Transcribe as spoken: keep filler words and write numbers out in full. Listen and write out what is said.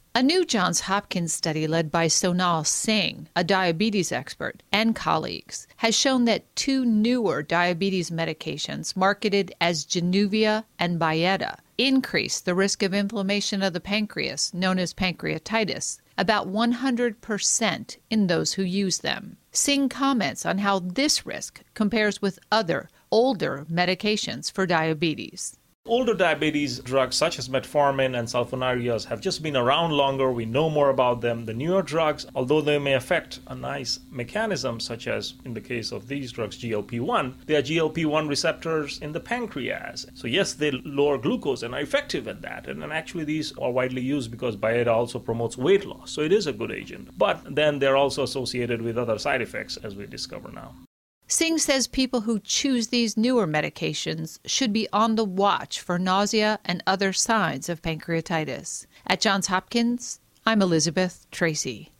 A new Johns Hopkins study led by Sonal Singh, a diabetes expert, and colleagues, has shown that two newer diabetes medications marketed as Januvia and Byetta increase the risk of inflammation of the pancreas, known as pancreatitis, about one hundred percent in those who use them. Singh comments on how this risk compares with other, older medications for diabetes. Older diabetes drugs such as metformin and sulfonylureas have just been around longer. We know more about them. The newer drugs, although they may affect a nice mechanism, such as in the case of these drugs, G L P one, they are G L P one receptors in the pancreas. So yes, they lower glucose and are effective at that. And, and actually these are widely used because Byetta also promotes weight loss. So it is a good agent. But then they're also associated with other side effects, as we discover now. Singh says people who choose these newer medications should be on the watch for nausea and other signs of pancreatitis. At Johns Hopkins, I'm Elizabeth Tracy.